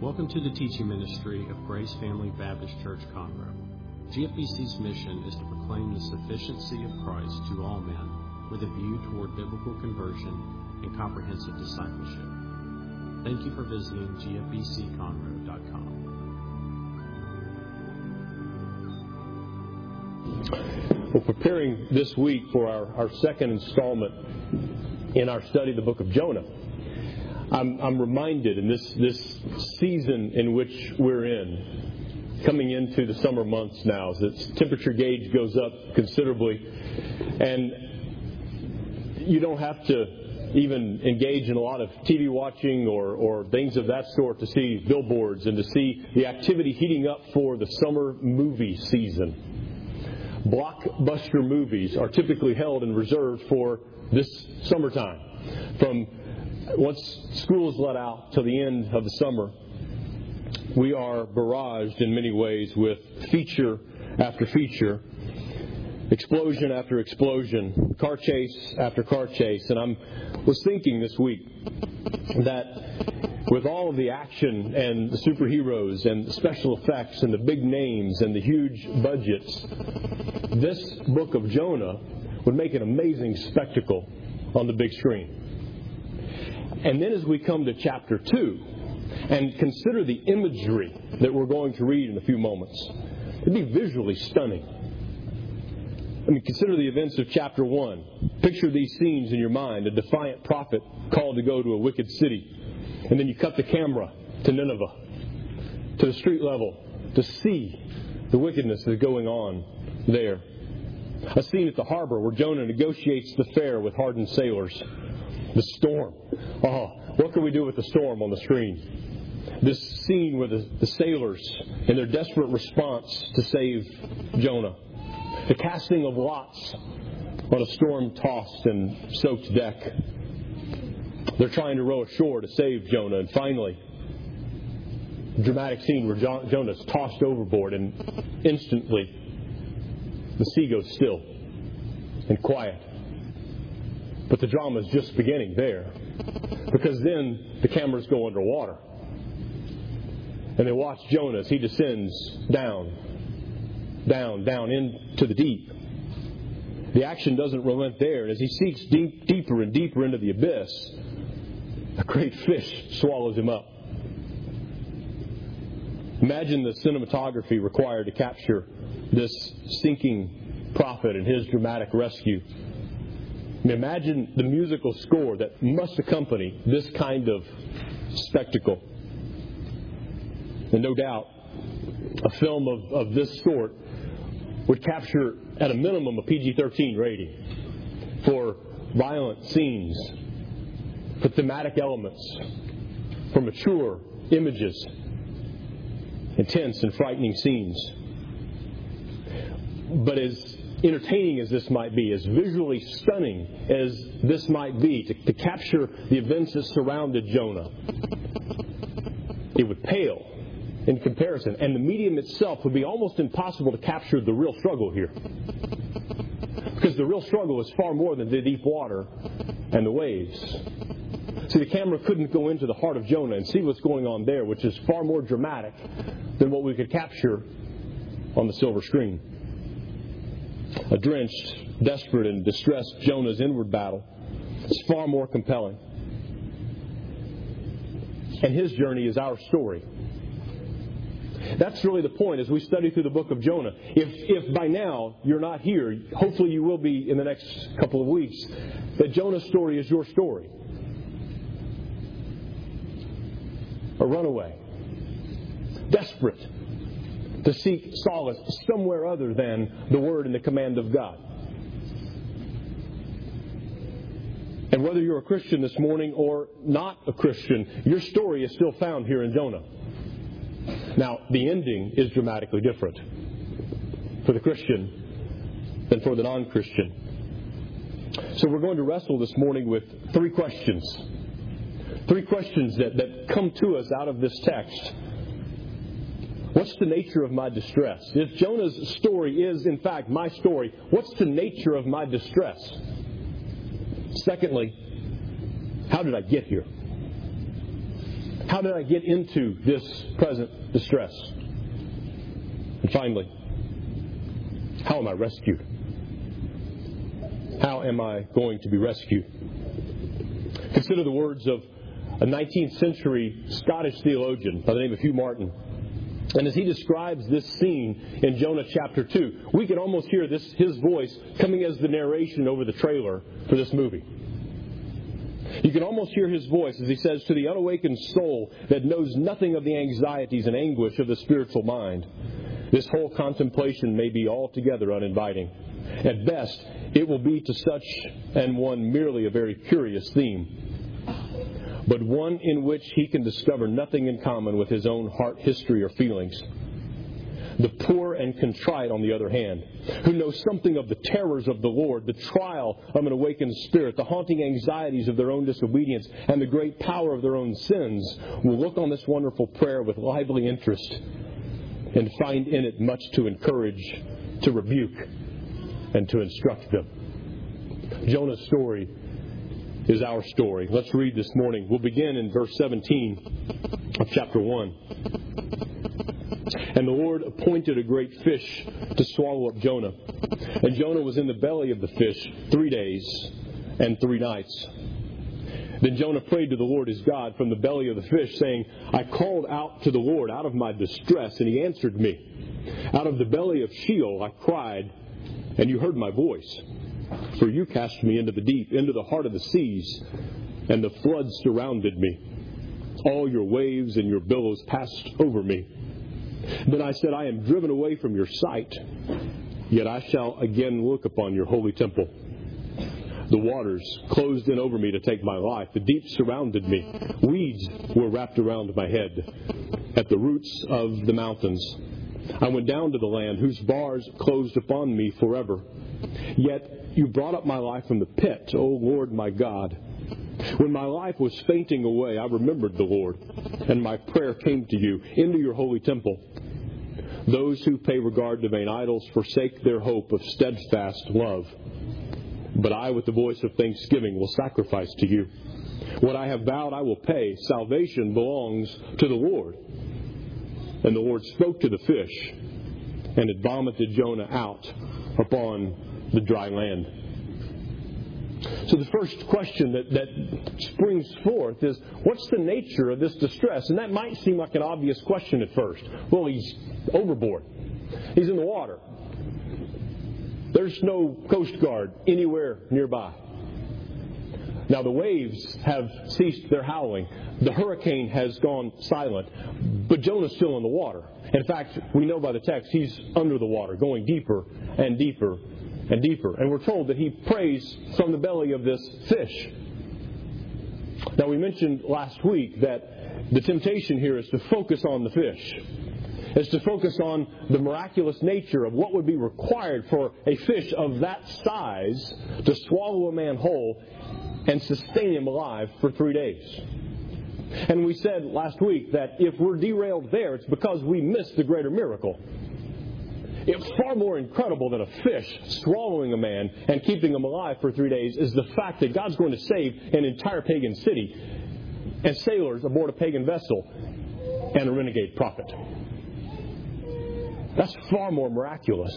Welcome to the teaching ministry of Grace Family Baptist Church, Conroe. GFBC's mission is to proclaim the sufficiency of Christ to all men with a view toward biblical conversion and comprehensive discipleship. Thank you for visiting gfbcconroe.com. We're preparing this week for our second installment in our study of the book of Jonah. I'm reminded in this season in which we're in, coming into the summer months now, as the temperature gauge goes up considerably, and you don't have to even engage in a lot of TV watching or things of that sort to see billboards and to see the activity heating up for the summer movie season. Blockbuster movies are typically held and reserved for this summertime. From once school is let out till the end of the summer, we are barraged in many ways with feature after feature, explosion after explosion, car chase after car chase. And I was thinking this week that with all of the action and the superheroes and the special effects and the big names and the huge budgets, this book of Jonah would make an amazing spectacle on the big screen. And then as we come to chapter 2 and consider the imagery that we're going to read in a few moments, it'd be visually stunning. I mean, consider the events of chapter 1. Picture these scenes in your mind. A defiant prophet called to go to a wicked city. And then you cut the camera to Nineveh, to the street level, to see the wickedness that's going on there. A scene at the harbor where Jonah negotiates the fare with hardened sailors. The storm. Oh, what can we do with the storm on the screen? This scene with the sailors and their desperate response to save Jonah. The casting of lots on a storm-tossed and soaked deck. They're trying to row ashore to save Jonah. And finally, a dramatic scene where Jonah's tossed overboard, and instantly the sea goes still and quiet. But the drama is just beginning there, because then the cameras go underwater and they watch Jonah as he descends down into the deep. The action doesn't relent there, and as he sinks deeper and deeper into the abyss, a great fish swallows him up. Imagine the cinematography required to capture this sinking prophet and his dramatic rescue. Imagine the musical score that must accompany this kind of spectacle. And no doubt, a film of this sort would capture, at a minimum, a PG-13 rating for violent scenes, for thematic elements, for mature images, intense and frightening scenes. But as entertaining as this might be, as visually stunning as this might be, to capture the events that surrounded Jonah, it would pale in comparison. And the medium itself would be almost impossible to capture the real struggle here. Because the real struggle is far more than the deep water and the waves. See, the camera couldn't go into the heart of Jonah and see what's going on there, which is far more dramatic than what we could capture on the silver screen. A drenched, desperate, and distressed Jonah's inward battle is far more compelling. And his journey is our story. That's really the point as we study through the book of Jonah. If by now you're not here, hopefully you will be in the next couple of weeks, that Jonah's story is your story. A runaway, desperate to seek solace somewhere other than the Word and the command of God. And whether you're a Christian this morning or not a Christian, your story is still found here in Jonah. Now, the ending is dramatically different for the Christian than for the non-Christian. So we're going to wrestle this morning with three questions. Three questions that come to us out of this text. What's the nature of my distress? If Jonah's story is, in fact, my story, what's the nature of my distress? Secondly, how did I get here? How did I get into this present distress? And finally, how am I rescued? How am I going to be rescued? Consider the words of a 19th century Scottish theologian by the name of Hugh Martin. And as he describes this scene in Jonah chapter 2, we can almost hear his voice coming as the narration over the trailer for this movie. You can almost hear his voice as he says, "To the unawakened soul that knows nothing of the anxieties and anguish of the spiritual mind, this whole contemplation may be altogether uninviting. At best, it will be to such an one merely a very curious theme, but one in which he can discover nothing in common with his own heart history or feelings. The poor and contrite, on the other hand, who know something of the terrors of the Lord, the trial of an awakened spirit, the haunting anxieties of their own disobedience, and the great power of their own sins, will look on this wonderful prayer with lively interest and find in it much to encourage, to rebuke, and to instruct them." Jonah's story is our story. Let's read this morning. We'll begin in verse 17 of chapter 1. "And the Lord appointed a great fish to swallow up Jonah. And Jonah was in the belly of the fish 3 days and 3 nights. Then Jonah prayed to the Lord his God from the belly of the fish, saying, I called out to the Lord out of my distress, and he answered me. Out of the belly of Sheol I cried, and you heard my voice. For you cast me into the deep, into the heart of the seas, and the floods surrounded me. All your waves and your billows passed over me. Then I said, I am driven away from your sight, yet I shall again look upon your holy temple. The waters closed in over me to take my life. The deep surrounded me. Weeds were wrapped around my head. At the roots of the mountains, I went down to the land whose bars closed upon me forever. Yet you brought up my life from the pit, O Lord my God. When my life was fainting away, I remembered the Lord, and my prayer came to you into your holy temple. Those who pay regard to vain idols forsake their hope of steadfast love. But I, with the voice of thanksgiving, will sacrifice to you. What I have vowed I will pay. Salvation belongs to the Lord. And the Lord spoke to the fish, and it vomited Jonah out upon the dry land. So the first question that springs forth is, what's the nature of this distress? And that might seem like an obvious question at first. Well, he's overboard. He's in the water. There's no Coast Guard anywhere nearby. Now the waves have ceased their howling. The hurricane has gone silent. But Jonah's still in the water. In fact, we know by the text he's under the water, going deeper and deeper and deeper. And we're told that he prays from the belly of this fish. Now we mentioned last week that the temptation here is to focus on the fish. Is to focus on the miraculous nature of what would be required for a fish of that size to swallow a man whole and sustain him alive for 3 days. And we said last week that if we're derailed there, it's because we missed the greater miracle. It's far more incredible than a fish swallowing a man and keeping him alive for 3 days is the fact that God's going to save an entire pagan city and sailors aboard a pagan vessel and a renegade prophet. That's far more miraculous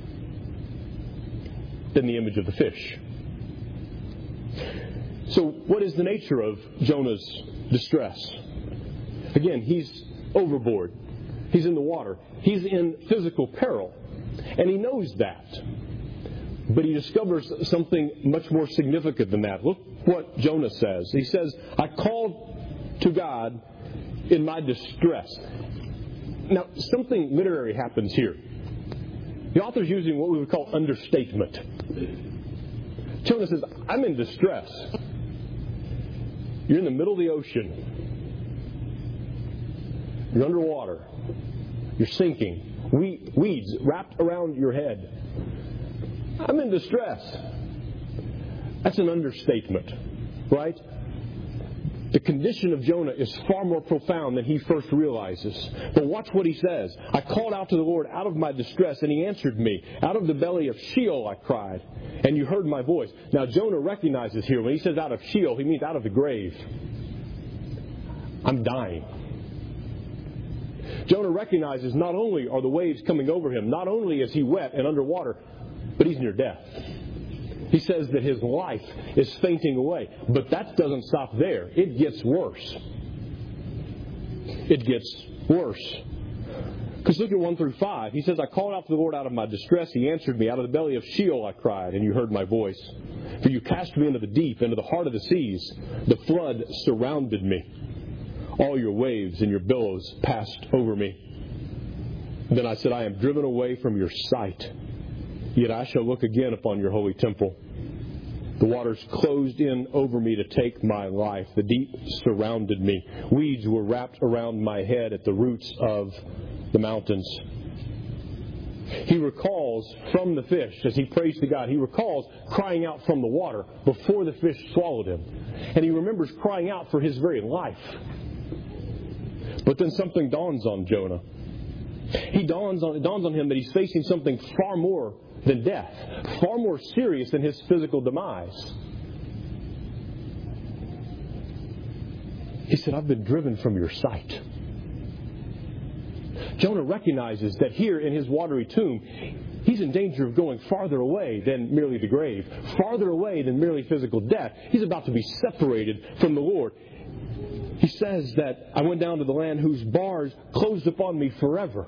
than the image of the fish. So what is the nature of Jonah's distress? Again, he's overboard. He's in the water. He's in physical peril. And he knows that. But he discovers something much more significant than that. Look what Jonah says. He says, I called to God in my distress. Now, something literary happens here. The author's using what we would call understatement. Jonah says, I'm in distress. You're in the middle of the ocean. You're underwater. You're sinking. Weeds wrapped around your head. I'm in distress. That's an understatement, right? The condition of Jonah is far more profound than he first realizes. But watch what he says. I called out to the Lord out of my distress, and he answered me. Out of the belly of Sheol I cried, and you heard my voice. Now Jonah recognizes here, when he says out of Sheol, he means out of the grave. I'm dying. Jonah recognizes not only are the waves coming over him, not only is he wet and underwater, but he's near death. He says that his life is fainting away. But that doesn't stop there. It gets worse. It gets worse. Because look at 1 through 5. He says, I called out to the Lord out of my distress. He answered me. Out of the belly of Sheol I cried, and you heard my voice. For you cast me into the deep, into the heart of the seas. The flood surrounded me. All your waves and your billows passed over me. Then I said, I am driven away from your sight. Yet I shall look again upon your holy temple. The waters closed in over me to take my life. The deep surrounded me. Weeds were wrapped around my head at the roots of the mountains. He recalls from the fish, as he prays to God, he recalls crying out from the water before the fish swallowed him. And he remembers crying out for his very life. But then something dawns on Jonah. It dawns on him that he's facing something far more than death, far more serious than his physical demise. He said, I've been driven from your sight. Jonah recognizes that here in his watery tomb, he's in danger of going farther away than merely the grave, farther away than merely physical death. He's about to be separated from the Lord. He says that I went down to the land whose bars closed upon me forever.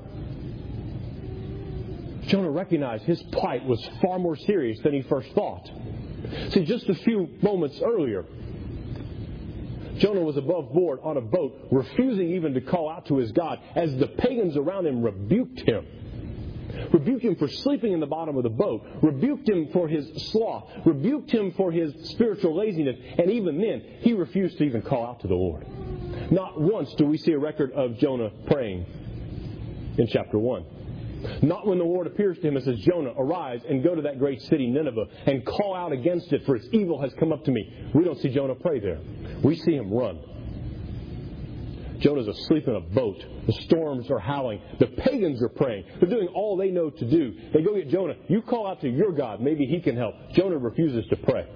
Jonah recognized his plight was far more serious than he first thought. See, just a few moments earlier, Jonah was above board on a boat, refusing even to call out to his God as the pagans around him rebuked him. Rebuked him for sleeping in the bottom of the boat. Rebuked him for his sloth. Rebuked him for his spiritual laziness. And even then, he refused to even call out to the Lord. Not once do we see a record of Jonah praying in chapter 1. Not when the Lord appears to him and says, Jonah, arise and go to that great city Nineveh and call out against it, for its evil has come up to me. We don't see Jonah pray there. We see him run. Jonah's asleep in a boat. The storms are howling. The pagans are praying. They're doing all they know to do. They go get Jonah. You call out to your God. Maybe he can help. Jonah refuses to pray.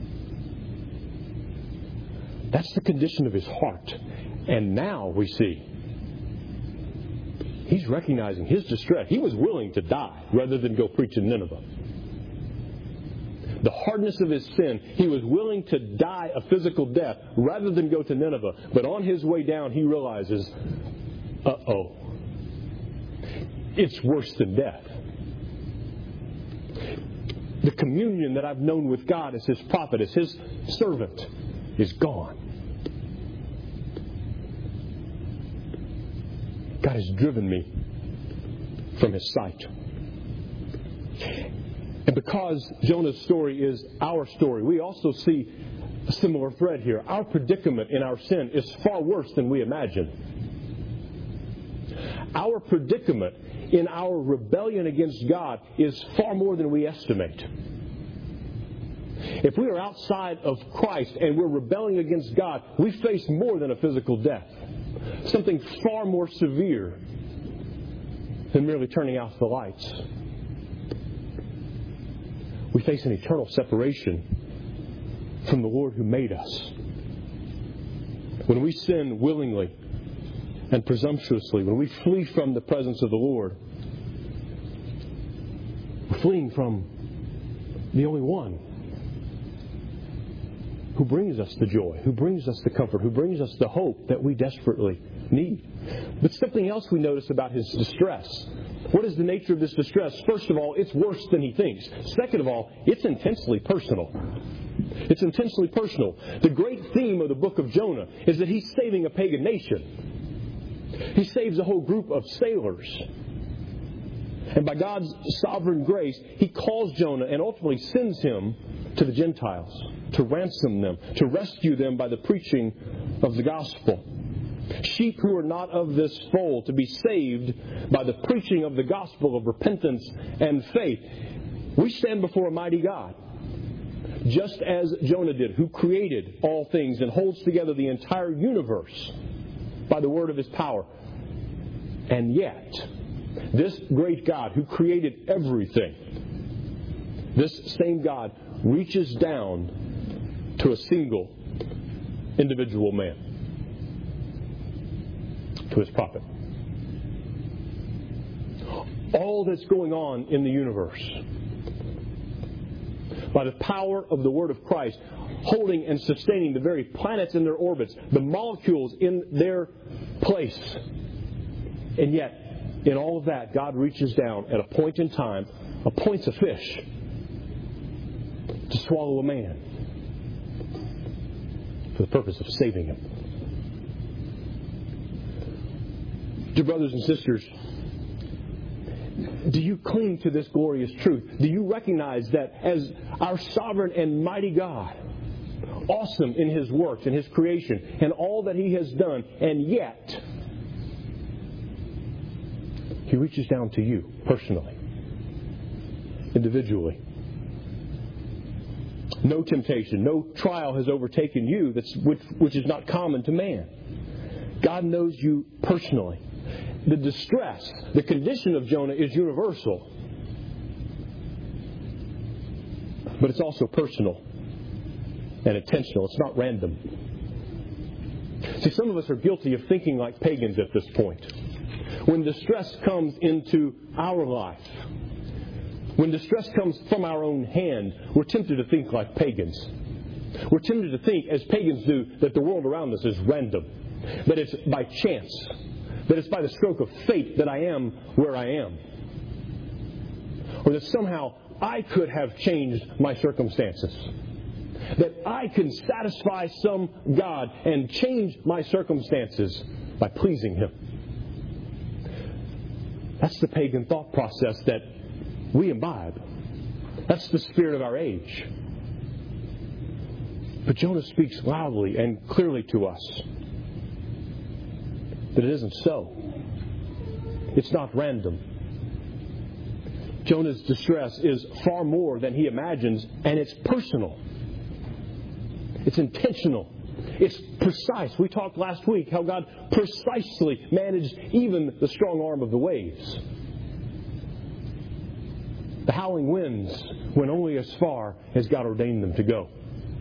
That's the condition of his heart. And now we see he's recognizing his distress. He was willing to die rather than go preach in Nineveh. The hardness of his sin, he was willing to die a physical death rather than go to Nineveh. But on his way down, he realizes, uh-oh, it's worse than death. The communion that I've known with God as his prophet, as his servant, is gone. God has driven me from his sight. And because Jonah's story is our story, we also see a similar thread here. Our predicament in our sin is far worse than we imagine. Our predicament in our rebellion against God is far more than we estimate. If we are outside of Christ and we're rebelling against God, we face more than a physical death. Something far more severe than merely turning out the lights. We face an eternal separation from the Lord who made us. When we sin willingly and presumptuously, when we flee from the presence of the Lord, we're fleeing from the only one who brings us the joy, who brings us the comfort, who brings us the hope that we desperately need. But something else we notice about his distress. What is the nature of this distress? First of all, it's worse than he thinks. Second of all, it's intensely personal. It's intensely personal. The great theme of the book of Jonah is that he's saving a pagan nation. He saves a whole group of sailors. And by God's sovereign grace, he calls Jonah and ultimately sends him to the Gentiles to ransom them, to rescue them by the preaching of the gospel. Sheep who are not of this fold to be saved by the preaching of the gospel of repentance and faith. We stand before a mighty God, just as Jonah did, who created all things and holds together the entire universe by the word of his power. And yet, this great God who created everything, this same God reaches down to a single individual man. to His prophet. All that's going on in the universe, by the power of the Word of Christ, holding and sustaining the very planets in their orbits, the molecules in their place. And yet, in all of that, God reaches down at a point in time, appoints a fish to swallow a man for the purpose of saving him. Dear brothers and sisters, do you cling to this glorious truth? Do you recognize that as our sovereign and mighty God, awesome in His works and His creation and all that He has done, and yet He reaches down to you personally, individually. No temptation, no trial has overtaken you which is not common to man. God knows you personally. The distress, the condition of Jonah is universal. But it's also personal and intentional. It's not random. See, some of us are guilty of thinking like pagans at this point. When distress comes into our life, when distress comes from our own hand, we're tempted to think like pagans. We're tempted to think, as pagans do, that the world around us is random, that it's by chance, that it's by the stroke of fate that I am where I am, or that somehow I could have changed my circumstances, that I can satisfy some God and change my circumstances by pleasing Him. That's the pagan thought process that we imbibe. That's the spirit of our age. But Jonah speaks loudly and clearly to us that it isn't so. It's not random. Jonah's distress is far more than he imagines, and it's personal. It's intentional. It's precise. We talked last week how God precisely managed even the strong arm of the waves. The howling winds went only as far as God ordained them to go.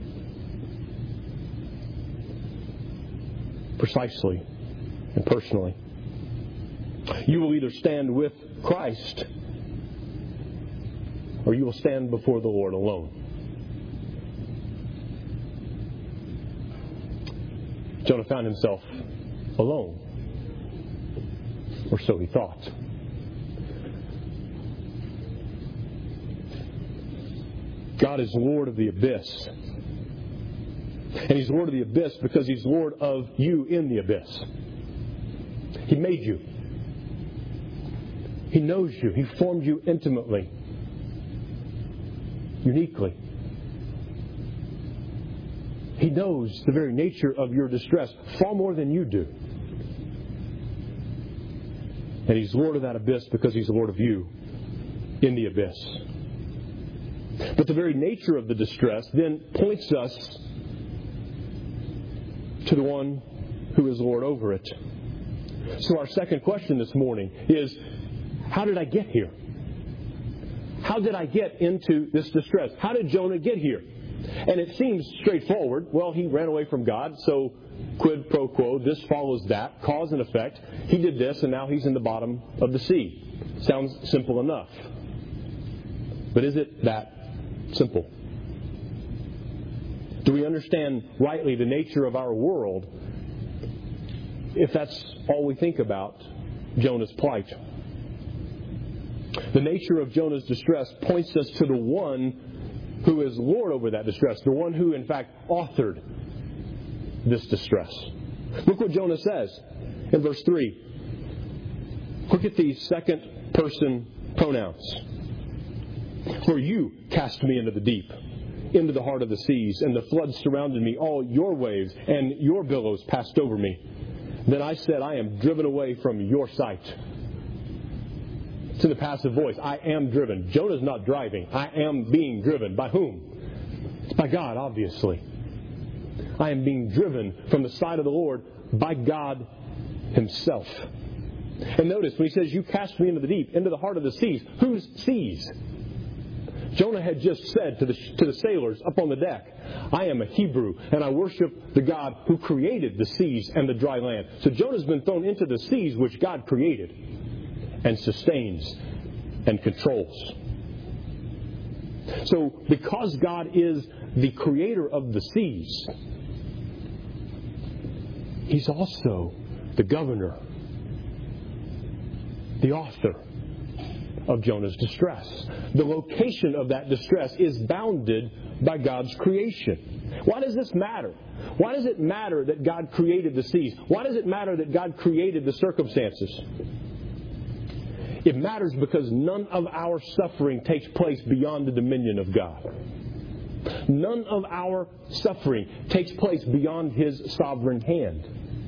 Precisely and personally. You will either stand with Christ or you will stand before the Lord alone. Jonah found himself alone, or so he thought. God is Lord of the abyss. And He's Lord of the abyss because He's Lord of you in the abyss. He made you. He knows you. He formed you intimately, uniquely. He knows the very nature of your distress far more than you do. And He's Lord of that abyss because He's Lord of you in the abyss. But the very nature of the distress then points us to the one who is Lord over it. So our second question this morning is, how did I get here? How did I get into this distress? How did Jonah get here? And it seems straightforward. Well, he ran away from God, so quid pro quo, this follows that, cause and effect. He did this, and now he's in the bottom of the sea. Sounds simple enough. But is it that simple? Do we understand rightly the nature of our world if that's all we think about Jonah's plight? The nature of Jonah's distress points us to the one who is Lord over that distress, the one who, in fact, authored this distress. Look what Jonah says in verse 3. Look at these second person pronouns. For you cast me into the deep, into the heart of the seas, and the floods surrounded me, all your waves and your billows passed over me. Then I said, I am driven away from your sight. It's in the passive voice. I am driven. Jonah's not driving. I am being driven. By whom? It's by God, obviously. I am being driven from the side of the Lord by God Himself. And notice when He says, you cast me into the deep, into the heart of the seas. Whose seas? Jonah had just said to the sailors up on the deck, I am a Hebrew, and I worship the God who created the seas and the dry land. So Jonah's been thrown into the seas which God created and sustains and controls. So because God is the creator of the seas, He's also the governor, the author of Jonah's distress. The location of that distress is bounded by God's creation. Why does this matter? Why does it matter that God created the seas? Why does it matter that God created the circumstances? It matters because none of our suffering takes place beyond the dominion of God. None of our suffering takes place beyond His sovereign hand.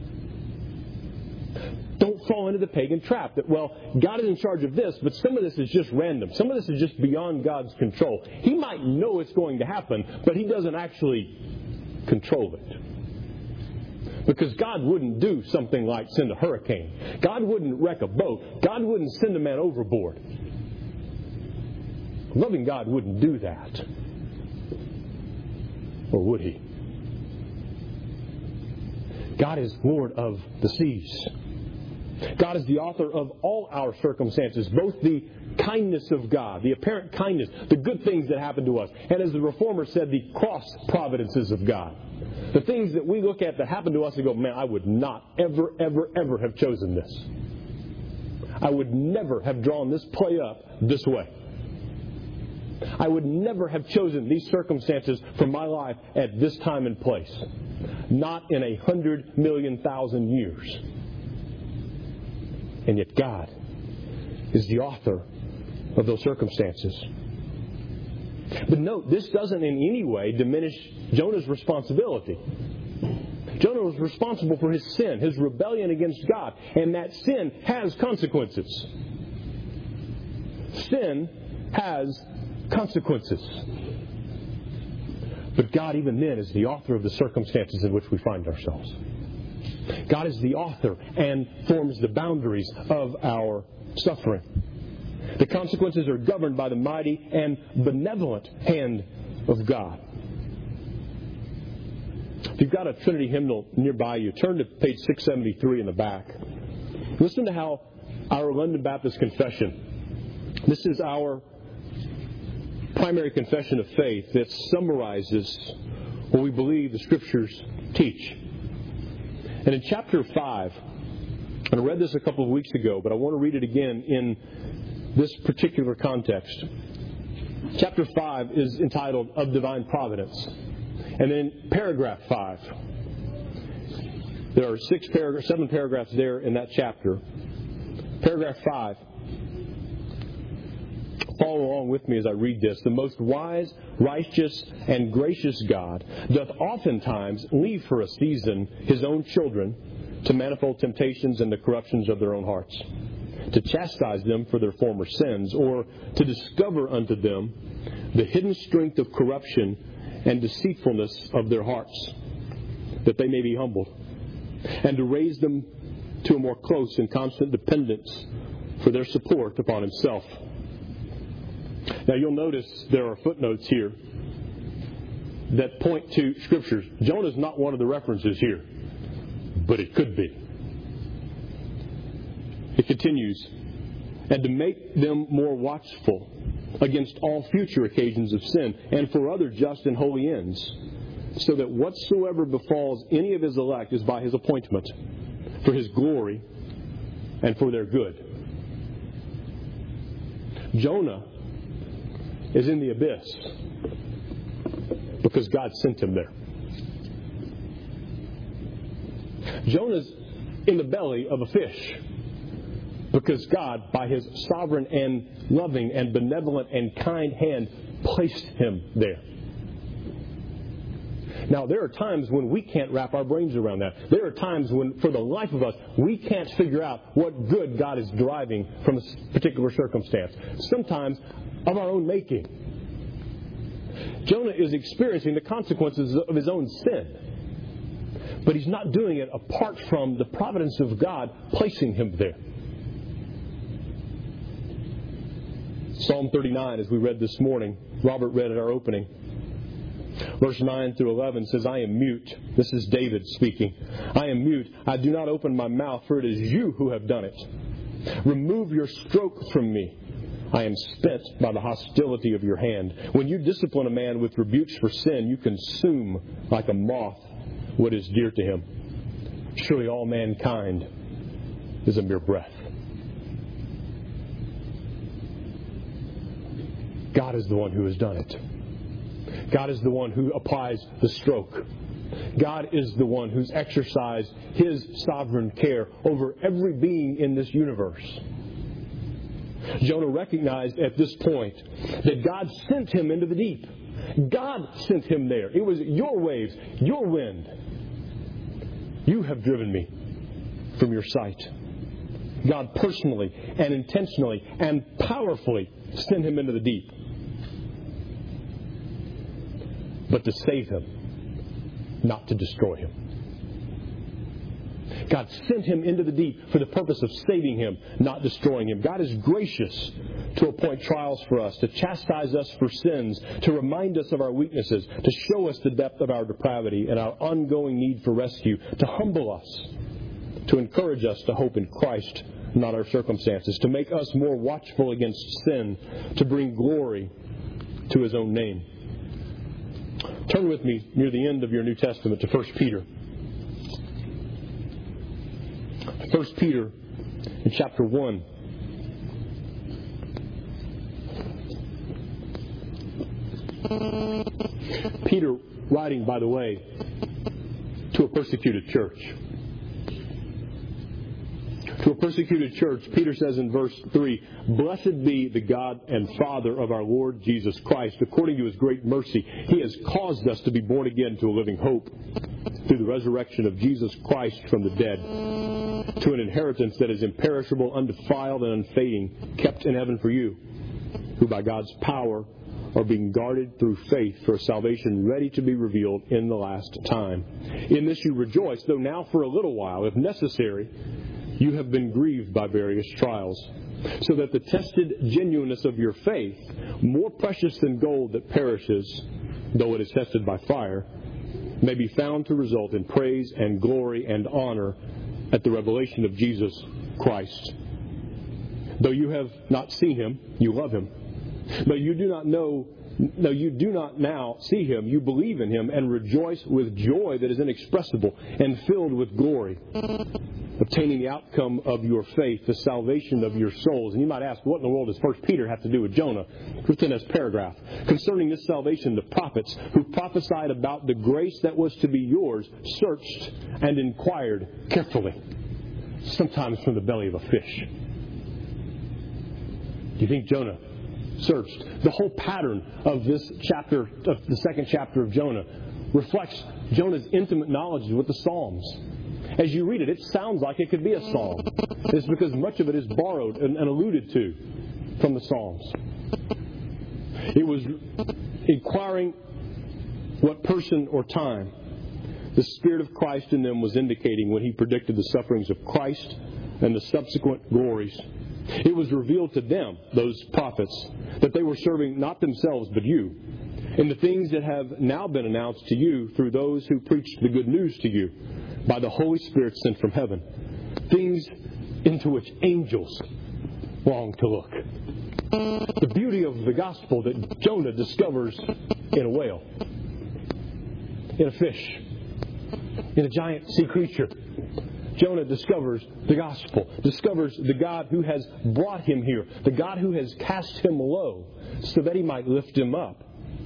Don't fall into the pagan trap that, well, God is in charge of this, but some of this is just random. Some of this is just beyond God's control. He might know it's going to happen, but He doesn't actually control it. Because God wouldn't do something like send a hurricane. God wouldn't wreck a boat. God wouldn't send a man overboard. A loving God wouldn't do that. Or would He? God is Lord of the seas. God is the author of all our circumstances, both the kindness of God, the apparent kindness, the good things that happen to us, and as the Reformer said, the cross providences of God. The things that we look at that happen to us and go, man, I would not ever, ever, ever have chosen this. I would never have drawn this play up this way. I would never have chosen these circumstances for my life at this time and place. Not in 100,000,000 years. And yet God is the author of those circumstances. But note, this doesn't in any way diminish Jonah's responsibility. Jonah was responsible for his sin, his rebellion against God, and that sin has consequences. Sin has consequences. But God, even then, is the author of the circumstances in which we find ourselves. God is the author and forms the boundaries of our suffering. The consequences are governed by the mighty and benevolent hand of God. If you've got a Trinity hymnal nearby you, turn to page 673 in the back. Listen to how our London Baptist Confession, this is our primary confession of faith that summarizes what we believe the Scriptures teach. And in chapter 5, and I read this a couple of weeks ago, but I want to read it again in this particular context. Chapter 5 is entitled Of Divine Providence. And in paragraph 5, there are 7 paragraphs there in that chapter. Paragraph 5, follow along with me as I read this. The most wise, righteous, and gracious God doth oftentimes leave for a season His own children to manifold temptations and the corruptions of their own hearts, to chastise them for their former sins, or to discover unto them the hidden strength of corruption and deceitfulness of their hearts, that they may be humbled, and to raise them to a more close and constant dependence for their support upon Himself. Now you'll notice there are footnotes here that point to Scriptures. Jonah's not one of the references here, but it could be. It continues, and to make them more watchful against all future occasions of sin, and for other just and holy ends, so that whatsoever befalls any of His elect is by His appointment, for His glory and for their good. Jonah is in the abyss because God sent him there. Jonah's in the belly of a fish because God, by His sovereign and loving and benevolent and kind hand, placed him there. Now, there are times when we can't wrap our brains around that. There are times when, for the life of us, we can't figure out what good God is deriving from a particular circumstance. Sometimes of our own making. Jonah is experiencing the consequences of his own sin. But he's not doing it apart from the providence of God placing him there. Psalm 39, as we read this morning, Robert read at our opening. Verse 9 through 11 says, I am mute. This is David speaking. I am mute. I do not open my mouth, for it is you who have done it. Remove your stroke from me. I am spent by the hostility of your hand. When you discipline a man with rebukes for sin, you consume like a moth what is dear to him. Surely all mankind is a mere breath. God is the one who has done it. God is the one who applies the stroke. God is the one who's exercised His sovereign care over every being in this universe. Jonah recognized at this point that God sent him into the deep. God sent him there. It was your waves, your wind. You have driven me from your sight. God personally and intentionally and powerfully sent him into the deep. But to save him, not to destroy him. God sent him into the deep for the purpose of saving him, not destroying him. God is gracious to appoint trials for us, to chastise us for sins, to remind us of our weaknesses, to show us the depth of our depravity and our ongoing need for rescue, to humble us, to encourage us to hope in Christ, not our circumstances, to make us more watchful against sin, to bring glory to His own name. Turn with me near the end of your New Testament to 1 Peter. 1 Peter in chapter 1. Peter writing, by the way, to a persecuted church. To a persecuted church, Peter says in verse 3, Blessed be the God and Father of our Lord Jesus Christ. According to His great mercy, He has caused us to be born again to a living hope through the resurrection of Jesus Christ from the dead, to an inheritance that is imperishable, undefiled, and unfading, kept in heaven for you, who by God's power are being guarded through faith for a salvation ready to be revealed in the last time. In this you rejoice, though now for a little while, if necessary, you have been grieved by various trials, so that the tested genuineness of your faith, more precious than gold that perishes, though it is tested by fire, may be found to result in praise and glory and honor at the revelation of Jesus Christ. Though you have not seen Him, you love Him. Though you do not now see Him, you believe in Him and rejoice with joy that is inexpressible and filled with glory, obtaining the outcome of your faith, the salvation of your souls. And you might ask, what in the world does 1 Peter have to do with Jonah? Within this paragraph. Concerning this salvation, the prophets who prophesied about the grace that was to be yours searched and inquired carefully, sometimes from the belly of a fish. Do you think Jonah searched? The whole pattern of this chapter, of the second chapter of Jonah, reflects Jonah's intimate knowledge with the Psalms. As you read it, it sounds like it could be a psalm. It's because much of it is borrowed and alluded to from the Psalms. It was inquiring what person or time the Spirit of Christ in them was indicating when He predicted the sufferings of Christ and the subsequent glories. It was revealed to them, those prophets, that they were serving not themselves but you, and the things that have now been announced to you through those who preached the good news to you by the Holy Spirit sent from heaven, things into which angels long to look. The beauty of the gospel that Jonah discovers in a whale, in a fish, in a giant sea creature. Jonah discovers the gospel, discovers the God who has brought him here, the God who has cast him low so that He might lift him up.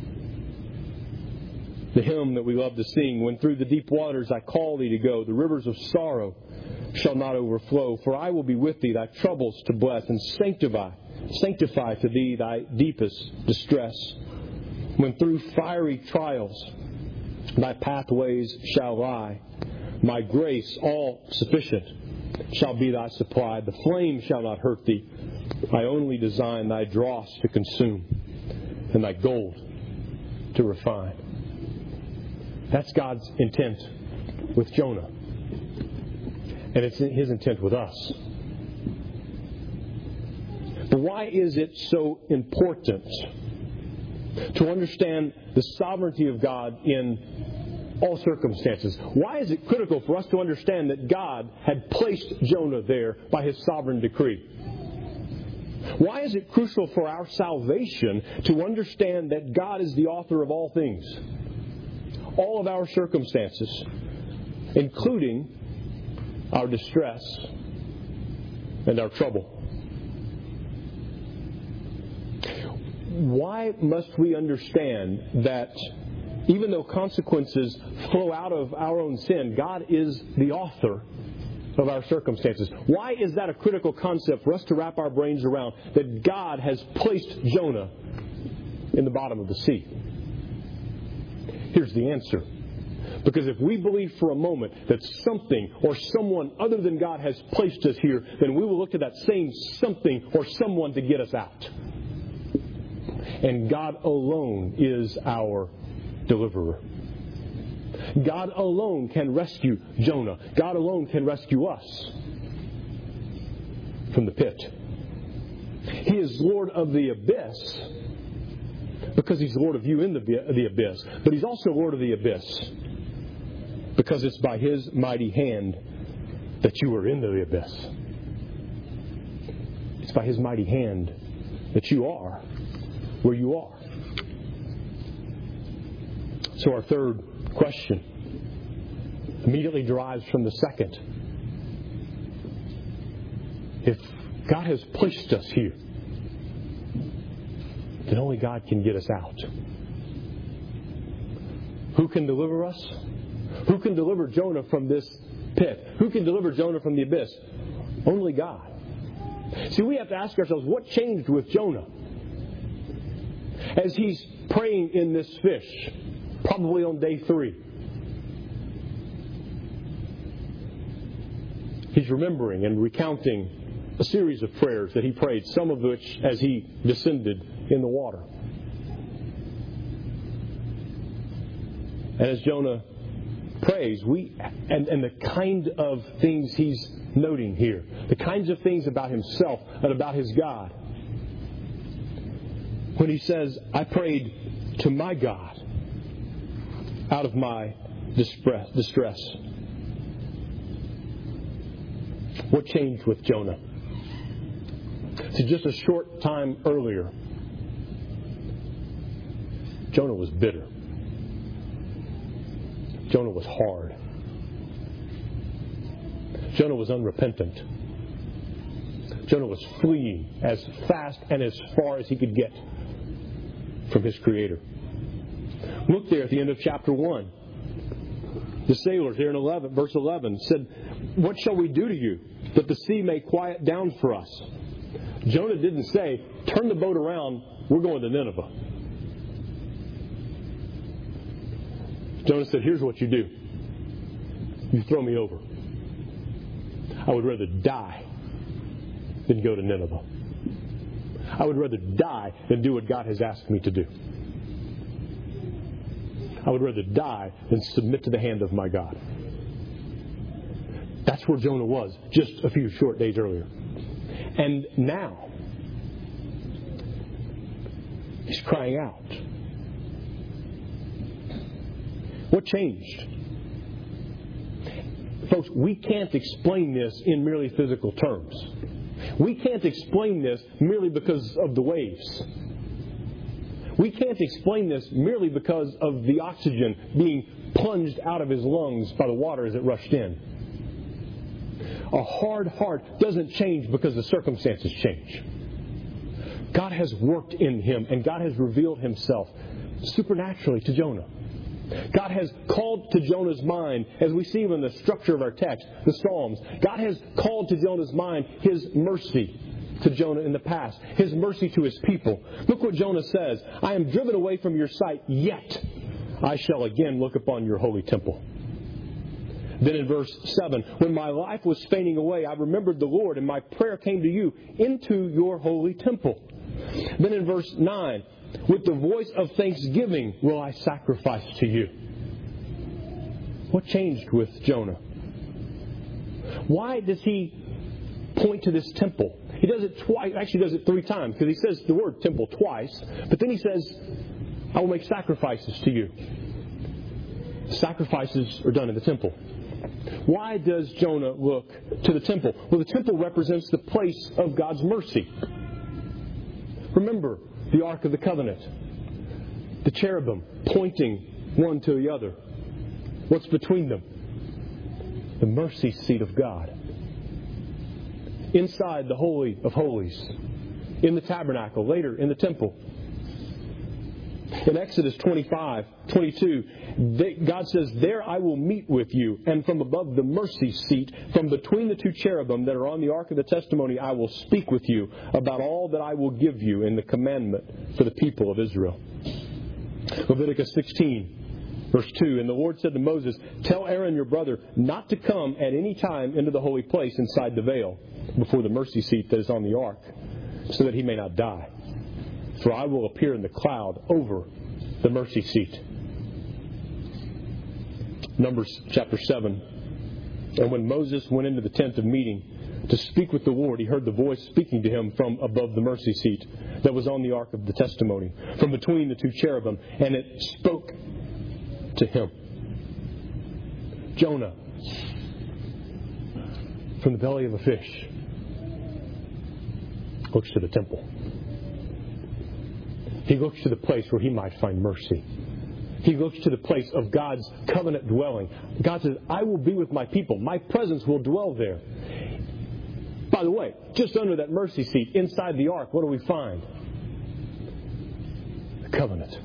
The hymn that we love to sing, when through the deep waters I call thee to go, the rivers of sorrow shall not overflow. For I will be with thee, thy troubles to bless, and sanctify to thee thy deepest distress. When through fiery trials thy pathways shall lie, my grace all sufficient shall be thy supply. The flame shall not hurt thee. I only design thy dross to consume, and thy gold to refine. That's God's intent with Jonah. And it's His intent with us. But why is it so important to understand the sovereignty of God in all circumstances? Why is it critical for us to understand that God had placed Jonah there by His sovereign decree? Why is it crucial for our salvation to understand that God is the author of all things, all of our circumstances, including our distress and our trouble? Why must we understand that even though consequences flow out of our own sin, God is the author of our circumstances? Why is that a critical concept for us to wrap our brains around, that God has placed Jonah in the bottom of the sea? Here's the answer. Because if we believe for a moment that something or someone other than God has placed us here, then we will look to that same something or someone to get us out. And God alone is our deliverer. God alone can rescue Jonah. God alone can rescue us from the pit. He is Lord of the abyss because He's Lord of you in the abyss. But He's also Lord of the abyss because it's by His mighty hand that you are in the abyss. It's by His mighty hand that you are where you are. So our third question immediately derives from the second. If God has placed us here, then only God can get us out. Who can deliver us? Who can deliver Jonah from this pit? Who can deliver Jonah from the abyss? Only God. See, we have to ask ourselves, what changed with Jonah? As he's praying in this fish, probably on day 3. He's remembering and recounting a series of prayers that he prayed, some of which as he descended in the water. And as Jonah prays, and the kind of things he's noting here, the kinds of things about himself and about his God. When he says, I prayed to my God out of my distress. What changed with Jonah? See, just a short time earlier, Jonah was bitter. Jonah was hard. Jonah was unrepentant. Jonah was fleeing as fast and as far as he could get from his Creator. Look there at the end of chapter 1. The sailors there in verse 11 said, what shall we do to you that the sea may quiet down for us? Jonah didn't say, turn the boat around, we're going to Nineveh. Jonah said, here's what you do. You throw me over. I would rather die than go to Nineveh. I would rather die than do what God has asked me to do. I would rather die than submit to the hand of my God. That's where Jonah was just a few short days earlier. And now, he's crying out. What changed? Folks, we can't explain this in merely physical terms. We can't explain this merely because of the waves. We can't explain this merely because of the oxygen being plunged out of his lungs by the water as it rushed in. A hard heart doesn't change because the circumstances change. God has worked in him, and God has revealed himself supernaturally to Jonah. God has called to Jonah's mind, as we see in the structure of our text, the Psalms. God has called to Jonah's mind His mercy to Jonah in the past, His mercy to His people. Look what Jonah says, I am driven away from your sight, yet I shall again look upon your holy temple. Then in verse 7, when my life was fading away, I remembered the Lord, and my prayer came to you into your holy temple. Then in verse 9, with the voice of thanksgiving will I sacrifice to you. What changed with Jonah? Why does he point to this temple? He does it twice, actually does it 3 times, because he says the word temple twice, but then he says, I will make sacrifices to you. Sacrifices are done in the temple. Why does Jonah look to the temple? Well, the temple represents the place of God's mercy. Remember the Ark of the Covenant. The cherubim pointing one to the other. What's between them? The mercy seat of God. Inside the Holy of Holies. In the tabernacle. Later in the temple. In Exodus 25:22, God says, there I will meet with you, and from above the mercy seat, from between the 2 cherubim that are on the Ark of the Testimony, I will speak with you about all that I will give you in the commandment for the people of Israel. Leviticus 16, verse 2, and the Lord said to Moses, tell Aaron your brother not to come at any time into the holy place inside the veil, before the mercy seat that is on the ark, so that he may not die. For I will appear in the cloud over the mercy seat. Numbers chapter 7. And when Moses went into the tent of meeting to speak with the Lord, he heard the voice speaking to him from above the mercy seat that was on the ark of the testimony, from between the 2 cherubim, and it spoke to him. Jonah, from the belly of a fish, looks to the temple. He looks to the place where he might find mercy. He looks to the place of God's covenant dwelling. God says, I will be with my people. My presence will dwell there. By the way, just under that mercy seat, inside the ark, what do we find? The covenant.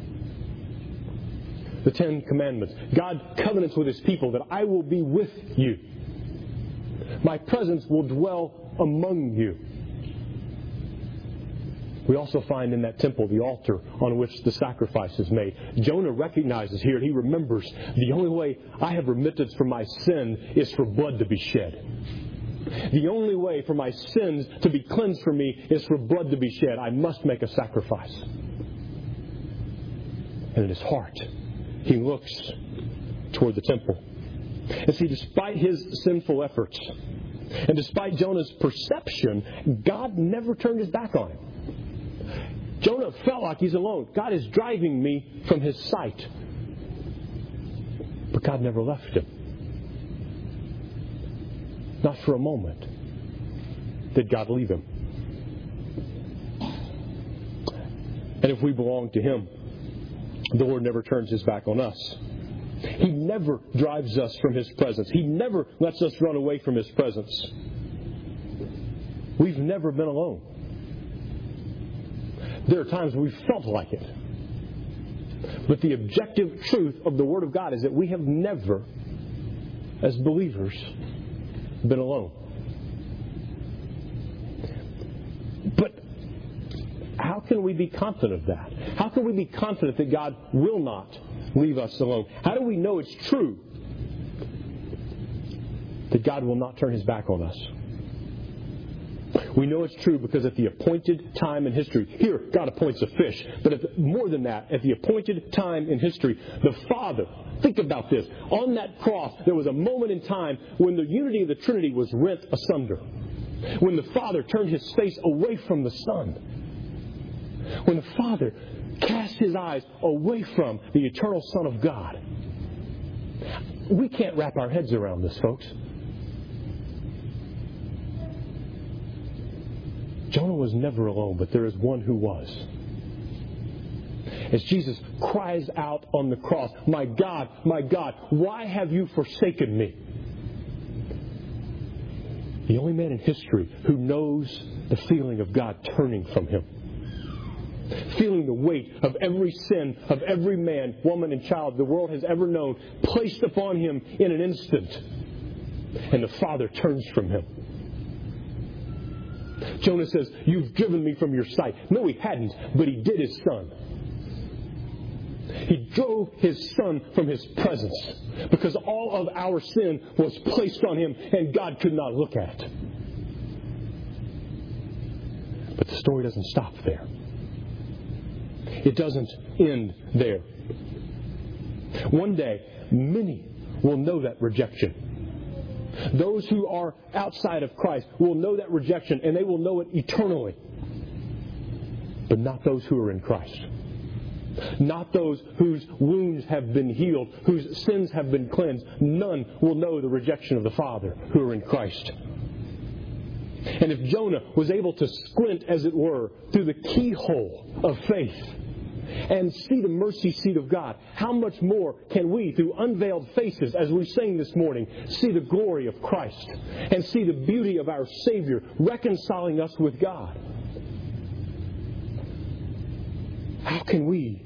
The 10 Commandments. God covenants with His people that I will be with you. My presence will dwell among you. We also find in that temple the altar on which the sacrifice is made. Jonah recognizes here, he remembers, the only way I have remittance for my sin is for blood to be shed. The only way for my sins to be cleansed from me is for blood to be shed. I must make a sacrifice. And in his heart, he looks toward the temple. And see, despite his sinful efforts, and despite Jonah's perception, God never turned his back on him. Jonah felt like he's alone. God is driving me from his sight. But God never left him. Not for a moment did God leave him. And if we belong to Him, the Lord never turns His back on us. He never drives us from His presence. He never lets us run away from His presence. We've never been alone. There are times we've felt like it. But the objective truth of the Word of God is that we have never, as believers, been alone. But how can we be confident of that? How can we be confident that God will not leave us alone? How do we know it's true that God will not turn His back on us? We know it's true because at the appointed time in history, here God appoints a fish, but more than that, at the appointed time in history, the Father, think about this, on that cross there was a moment in time when the unity of the Trinity was rent asunder. When the Father turned His face away from the Son. When the Father cast His eyes away from the eternal Son of God. We can't wrap our heads around this, folks. Jonah was never alone, but there is one who was. As Jesus cries out on the cross, my God, why have you forsaken me? The only man in history who knows the feeling of God turning from him. Feeling the weight of every sin of every man, woman, and child the world has ever known placed upon him in an instant. And the Father turns from him. Jonah says, you've driven me from your sight. No, he hadn't, but he did his Son. He drove his Son from His presence because all of our sin was placed on Him and God could not look at. But the story doesn't stop there. It doesn't end there. One day, many will know that rejection. Those who are outside of Christ will know that rejection, and they will know it eternally. But not those who are in Christ. Not those whose wounds have been healed, whose sins have been cleansed. None will know the rejection of the Father who are in Christ. And if Jonah was able to squint, as it were, through the keyhole of faith and see the mercy seat of God, how much more can we, through unveiled faces, as we sang this morning, see the glory of Christ and see the beauty of our Savior reconciling us with God? How can we?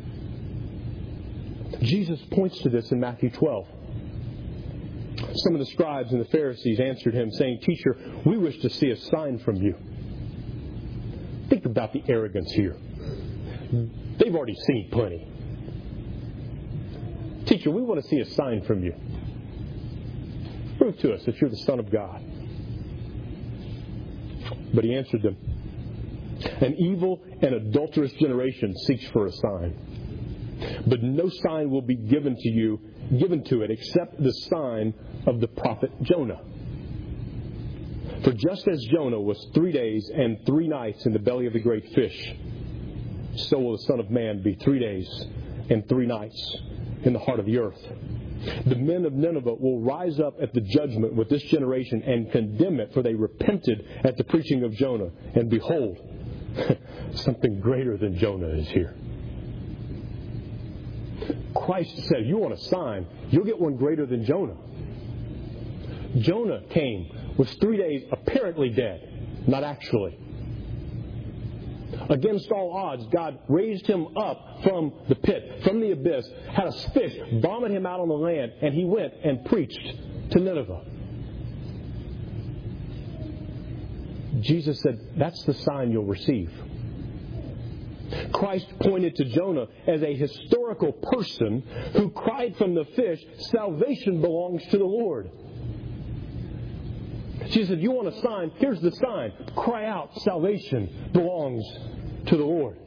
Jesus points to this in Matthew 12. Some of the scribes and the Pharisees answered him, saying, "Teacher, we wish to see a sign from you." Think about the arrogance here. They've already seen plenty. "Teacher, we want to see a sign from you. Prove to us that you're the Son of God." But he answered them, "An evil and adulterous generation seeks for a sign. But no sign will be given to it, except the sign of the prophet Jonah. For just as Jonah was 3 days and 3 nights in the belly of the great fish, so will the Son of Man be 3 days and 3 nights in the heart of the earth. The men of Nineveh will rise up at the judgment with this generation and condemn it, for they repented at the preaching of Jonah. And behold, something greater than Jonah is here." Christ said, "You want a sign, you'll get one greater than Jonah." Jonah came, was 3 days apparently dead, not actually. Against all odds, God raised him up from the pit, from the abyss, had a fish vomit him out on the land, and he went and preached to Nineveh. Jesus said, "That's the sign you'll receive." Christ pointed to Jonah as a historical person who cried from the fish, "Salvation belongs to the Lord." Jesus said, "You want a sign? Here's the sign. Cry out, salvation belongs to the Lord."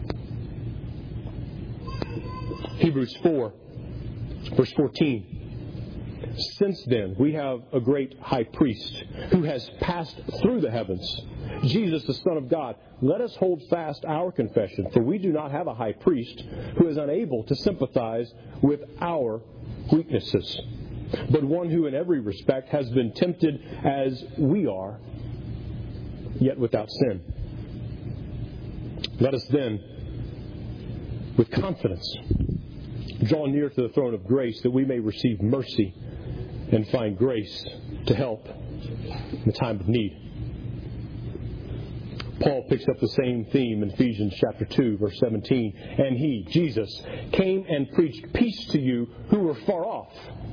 Hebrews 4, verse 14. "Since then, we have a great high priest who has passed through the heavens, Jesus, the Son of God. Let us hold fast our confession, for we do not have a high priest who is unable to sympathize with our weaknesses, but one who in every respect has been tempted as we are, yet without sin. Let us then, with confidence, draw near to the throne of grace, that we may receive mercy and find grace to help in the time of need." Paul picks up the same theme in Ephesians chapter 2, verse 17. "And he, Jesus, came and preached peace to you who were far off,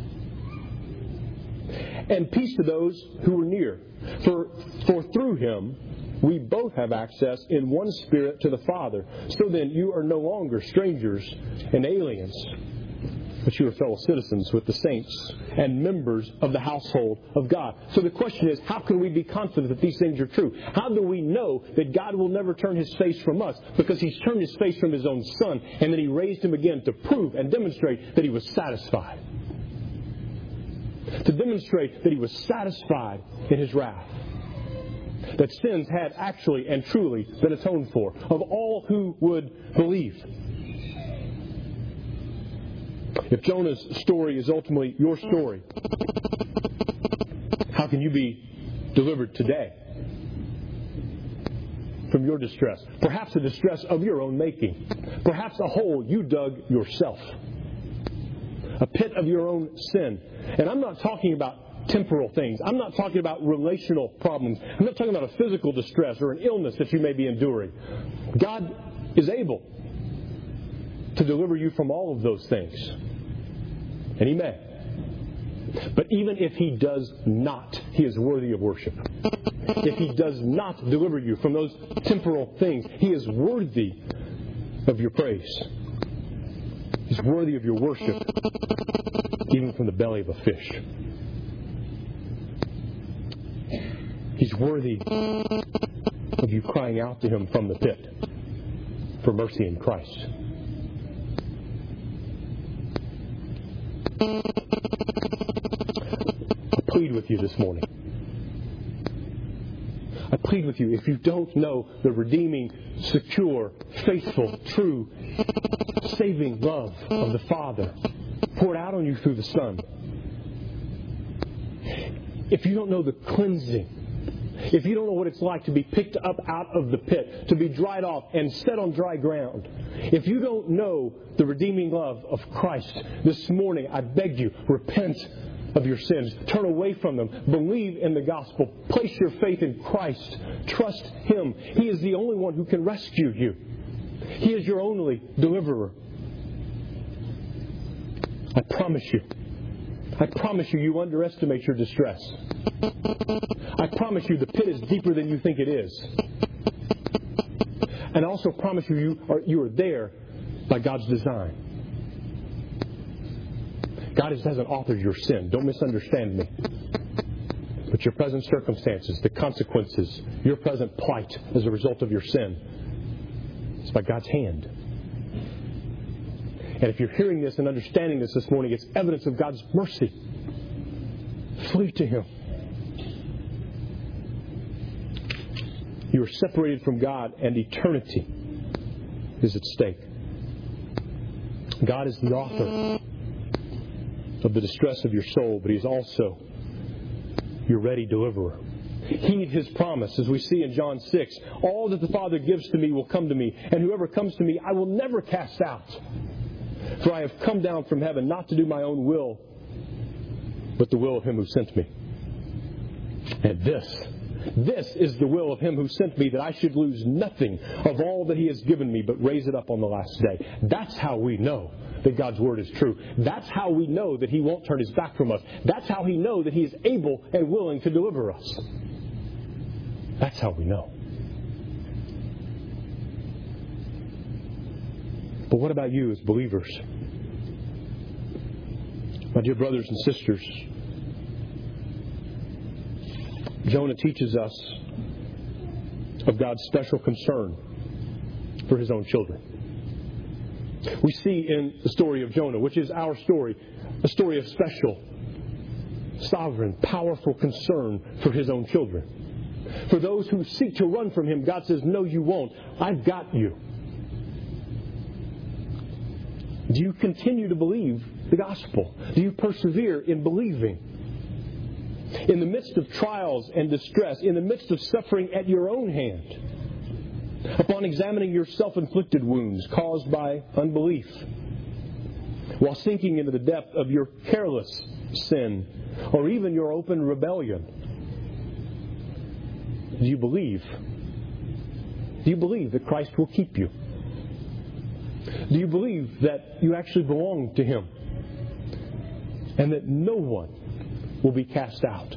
and peace to those who were near. For through him we both have access in one Spirit to the Father. So then you are no longer strangers and aliens, but you are fellow citizens with the saints and members of the household of God." So the question is, how can we be confident that these things are true? How do we know that God will never turn his face from us? Because he's turned his face from his own Son, and then he raised him again to prove and demonstrate that he was satisfied. To demonstrate that he was satisfied in his wrath. That sins had actually and truly been atoned for, of all who would believe. If Jonah's story is ultimately your story, how can you be delivered today from your distress? Perhaps a distress of your own making. Perhaps a hole you dug yourself. A pit of your own sin. And I'm not talking about temporal things. I'm not talking about relational problems. I'm not talking about a physical distress or an illness that you may be enduring. God is able to deliver you from all of those things. And he may. But even if he does not, he is worthy of worship. If he does not deliver you from those temporal things, he is worthy of your praise. He's worthy of your worship, even from the belly of a fish. He's worthy of you crying out to him from the pit for mercy in Christ. plead with you this morning. I plead with you, if you don't know the redeeming, secure, faithful, true, saving love of the Father poured out on you through the Son, if you don't know the cleansing, if you don't know what it's like to be picked up out of the pit, to be dried off and set on dry ground, if you don't know the redeeming love of Christ, this morning I beg you, repent of your sins. Turn away from them. Believe in the gospel. Place your faith in Christ. Trust Him. He is the only one who can rescue you. He is your only deliverer. I promise you, you underestimate your distress. I promise you, the pit is deeper than you think it is. And I also promise you, you are there by God's design. God hasn't authored your sin. Don't misunderstand me. But your present circumstances, the consequences, your present plight as a result of your sin, it's by God's hand. And if you're hearing this and understanding this morning, it's evidence of God's mercy. Flee to Him. You are separated from God, and eternity is at stake. God is the author of the distress of your soul, but He's also your ready deliverer. Heed His promise, as we see in John 6. All that the Father gives to me will come to me, and whoever comes to me I will never cast out. For I have come down from heaven not to do my own will, but the will of Him who sent me. And this is the will of Him who sent me, that I should lose nothing of all that He has given me, but raise it up on the last day. That's how we know that God's Word is true. That's how we know that He won't turn His back from us. That's how we know that He is able and willing to deliver us. That's how we know. But what about you as believers? My dear brothers and sisters, Jonah teaches us of God's special concern for His own children. We see in the story of Jonah, which is our story, a story of special, sovereign, powerful concern for His own children. For those who seek to run from Him, God says, no, you won't. I've got you. Do you continue to believe the gospel? Do you persevere in believing? In the midst of trials and distress, in the midst of suffering at your own hand, upon examining your self-inflicted wounds caused by unbelief, while sinking into the depth of your careless sin, or even your open rebellion, do you believe? Do you believe that Christ will keep you? Do you believe that you actually belong to Him? And that no one will be cast out?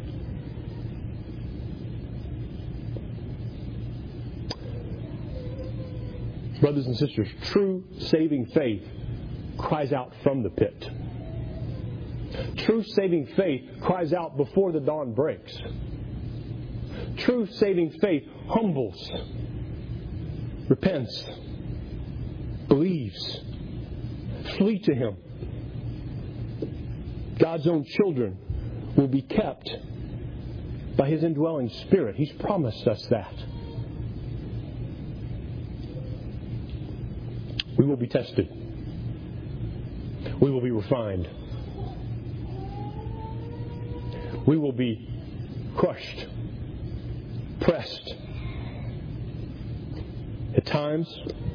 Brothers and sisters, true saving faith cries out from the pit. True saving faith cries out before the dawn breaks. True saving faith humbles, repents, believes, flee to Him. God's own children will be kept by His indwelling Spirit. He's promised us that. We will be tested. We will be refined. We will be crushed, pressed. At times,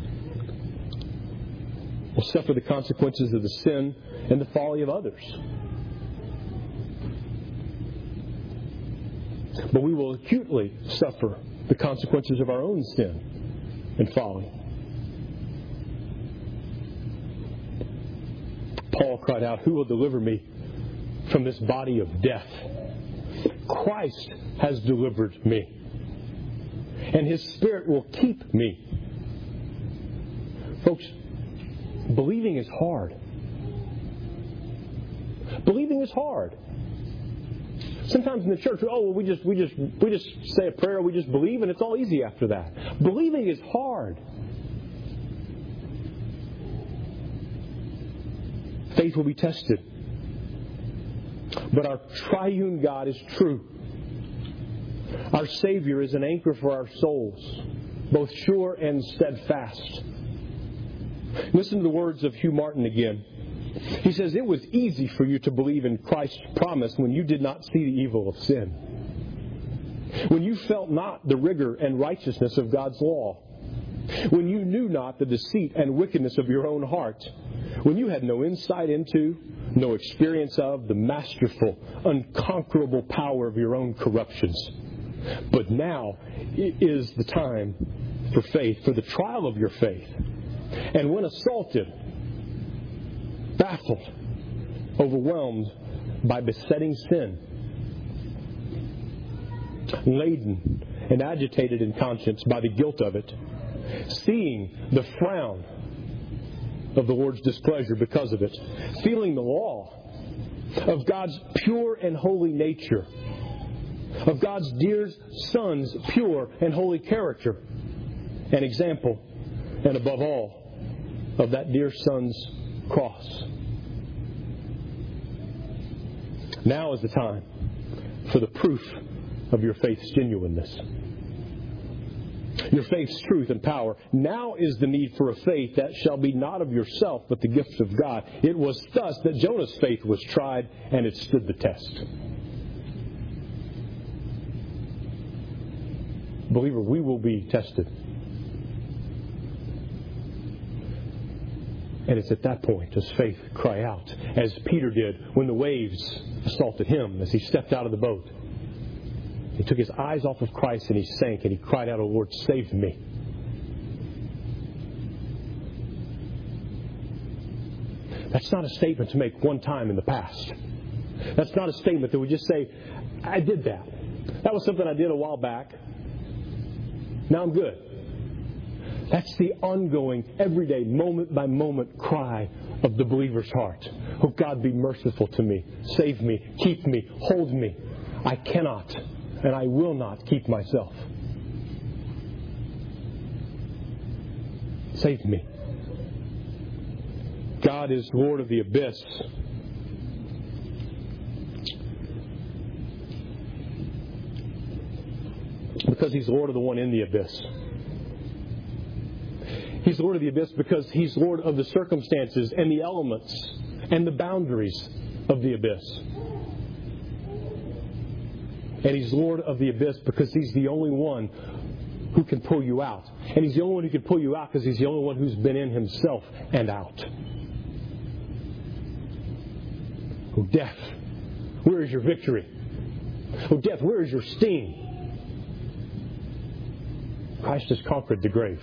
we'll suffer the consequences of the sin and the folly of others. But we will acutely suffer the consequences of our own sin and folly. Paul cried out, "Who will deliver me from this body of death?" Christ has delivered me, and His Spirit will keep me. Folks, believing is hard. Believing is hard. Sometimes in the church, we just say a prayer, we just believe, and it's all easy after that. Believing is hard. Faith will be tested. But our triune God is true. Our Savior is an anchor for our souls, both sure and steadfast. Listen to the words of Hugh Martin again. He says, "It was easy for you to believe in Christ's promise when you did not see the evil of sin. When you felt not the rigor and righteousness of God's law. When you knew not the deceit and wickedness of your own heart. When you had no insight into, no experience of the masterful, unconquerable power of your own corruptions. But now is the time for faith, for the trial of your faith. And when assaulted, baffled, overwhelmed by besetting sin, laden and agitated in conscience by the guilt of it, seeing the frown of the Lord's displeasure because of it, feeling the law of God's pure and holy nature, of God's dear Son's pure and holy character and example, and above all, of that dear Son's cross. Now is the time for the proof of your faith's genuineness. Your faith's truth and power. Now is the need for a faith that shall be not of yourself, but the gift of God. It was thus that Jonah's faith was tried, and it stood the test. Believer, we will be tested. And it's at that point does faith cry out, as Peter did when the waves assaulted him as he stepped out of the boat. He took his eyes off of Christ and he sank and he cried out, "Oh Lord, save me." That's not a statement to make one time in the past. That's not a statement that we just say, "I did that. That was something I did a while back. Now I'm good." That's the ongoing, everyday, moment-by-moment cry of the believer's heart. "Oh God, be merciful to me. Save me. Keep me. Hold me. I cannot and I will not keep myself. Save me." God is Lord of the abyss. Because He's Lord of the one in the abyss. He's Lord of the abyss because He's Lord of the circumstances and the elements and the boundaries of the abyss. And He's Lord of the abyss because He's the only one who can pull you out. And He's the only one who can pull you out because He's the only one who's been in Himself and out. Oh, death, where is your victory? Oh, death, where is your sting? Christ has conquered the grave.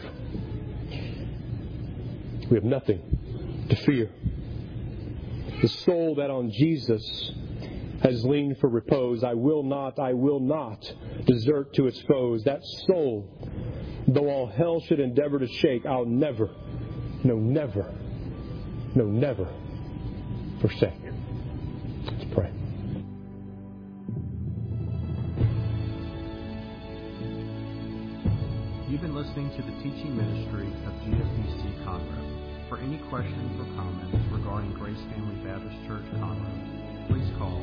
We have nothing to fear. The soul that on Jesus has leaned for repose, I will not desert to its foes. That soul, though all hell should endeavor to shake, I'll never forsake. Let's pray. You've been listening to the teaching ministry of GFBC Conroe. For any questions or comments regarding Grace Family Baptist Church Conroe, please call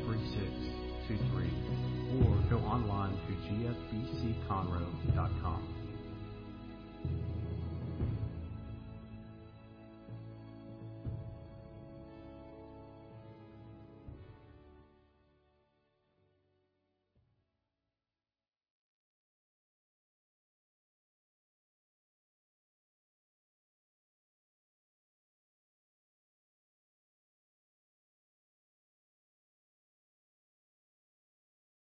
281-661-3623 or go online to gfbcconroe.com.